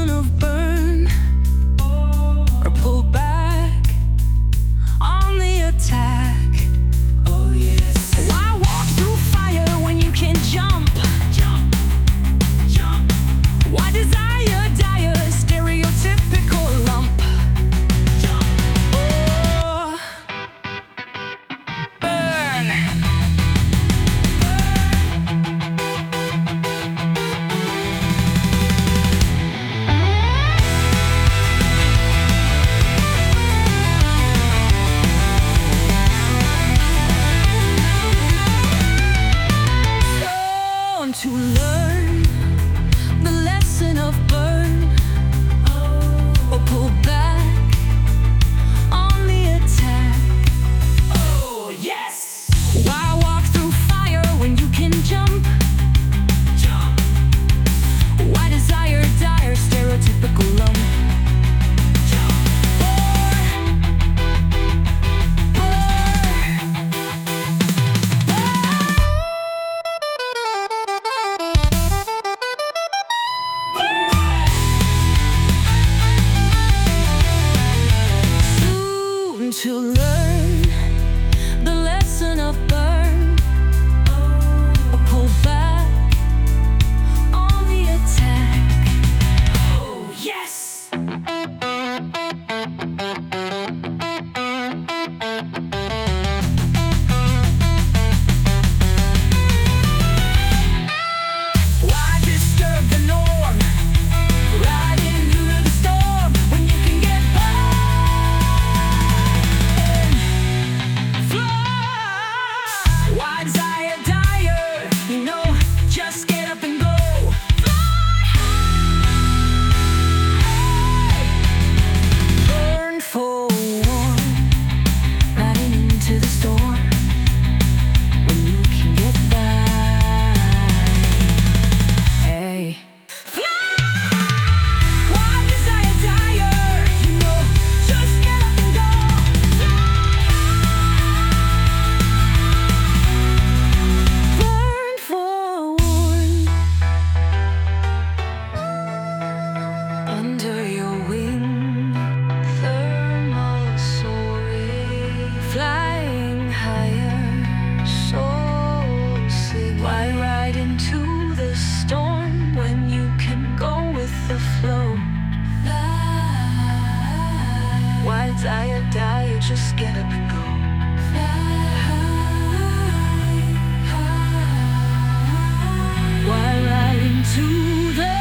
lesson of burn or pull back on the attack. Oh yes. Why walk through fire when you can jump? Jump, jump. Why desire die a stereotypical lump? Jump. Oh, burn. To learn the lesson of burn or pull back on the attack. Oh yes. Why walk through fire when you can jump? Jump. Why desire dire stereotypical lump? Jump. To learn the lesson of burn or pull back on the attack. Oh yes. Why disturb the norm? Riding through the storm when you can get by. Fly. Why desire dire? You know, just get up and go. Fly. Burn for warm, riding into the storm when you can get by. Hey. Why desire dire? You know, just get up and go. Burn forewarned. Under your wing, thermal soaring, flying higher, soul sing. Why ride into the storm when you can go with the flow? Why desire die? Just get up and go. Why ride into the